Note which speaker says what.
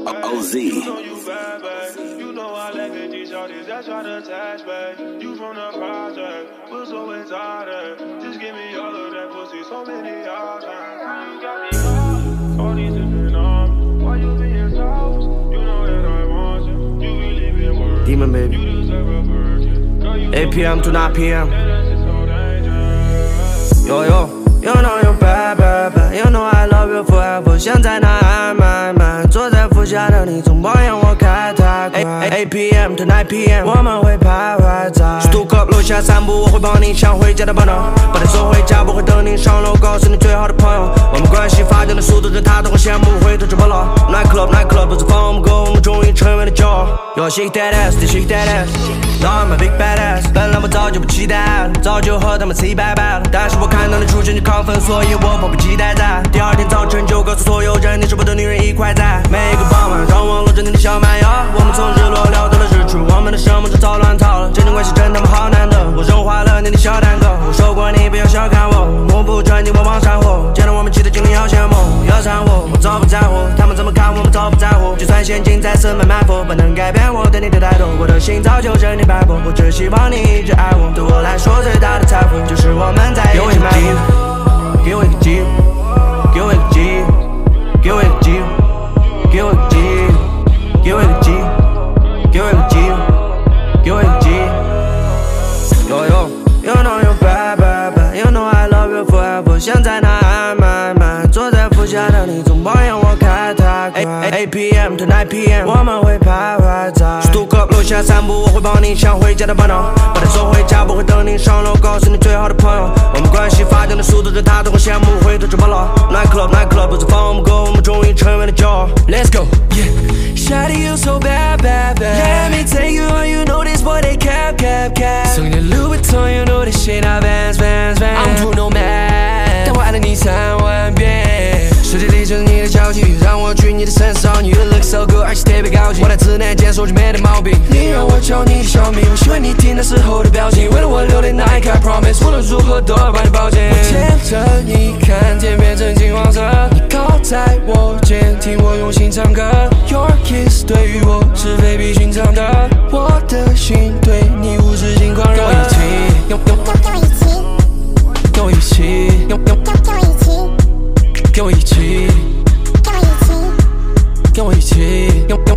Speaker 1: OZ.
Speaker 2: You know I like it, these shorties that try to attach, babe. You from the project, we're so exotic. Just give me all of that pussy, so many options. You got me lost, all these different arms. Why you being soft? You know that I want you. You really been working.
Speaker 3: Demon baby.
Speaker 2: You deserve a virgin. Girl, you
Speaker 3: 8 p.m. to 9 p.m.
Speaker 2: that's just so dangerous.
Speaker 3: Yo yo, you know you bad bad bad, you know I love you forever. 现在那爱慢慢坐在副驾的你，总抱怨我开太快。8 p.m. to 9 p.m. 我们会徘徊在十渡口楼下散步，我会帮你想回家的朋友，把你送回家，不会等你上楼，告诉你最好的朋友。我们关系发展的速度让他都会羡慕，回头就跑了。Night club 不是放我们狗，我们终于成为了骄傲。Yo shake that ass， 你 shake that ass。Now I'm a big badass， 本来我早就不期待了，早就和他们 say bye bye 了。但是我看到你出现就亢奋，所以我迫不及待在第二天早晨就告诉所有人，你是我的女人一块在。每一个傍晚，让我搂着你的小蛮腰，我们从日落聊到了日出，我们的生活就早乱套了。这段关系真他妈好难得，我融化了你的小蛋糕，我说过你不要小看我，目不转睛我往上火，见到我们起的精灵要羡慕，要闪我，我早不在乎，他们怎么看我们都不在乎，就算陷进在四面埋伏，不能改变我对你的态度，我的心早就任你摆布，我只希望你一直爱我，对我来说最大的财富就是我们在一起漫步。给我一个机会，给我一个机会，给我一个机会，给我一个机会，给我一个机会，给我一个机会，给我一个机会。Yo yo, you know you bad bad bad, you know I love you forever。现在那爱慢慢坐在副驾的你，总抱怨我开太快。8 p.m. to 9 p.m. 我们会徘徊在十渡口楼下散步，我会帮你想回家的朋友，把你送回家，不会等你上楼，告诉你最好的朋友。我们关系发展的速度让他都会羡慕，回头就跑了。Night club 不是放我们狗，我们终于成为了骄傲。Let's go, yeah. Shawty you so bad bad bad. Let me take you on, you know this boy they cap. 送你 Louis Vuitton, you know this shit I Vans. I'm Bruno Mars， 但我爱了你3万遍。世界里就是你的交集，让我去你的身上。You look so good， 而且特别高级。我的自内检索就没得毛病。你让我叫你的小名，我喜欢你听那时候的表情。为了我流泪那一刻 ，promise， 无论如何都要把你抱紧。我牵着你看天变成金黄色，你靠在我肩，听我用心唱歌。Your kiss 对于我是非比寻常的，我的心对你无止境狂热。跟我一起，跟我一起，跟我一起，跟我一起，跟我一起，跟我一起。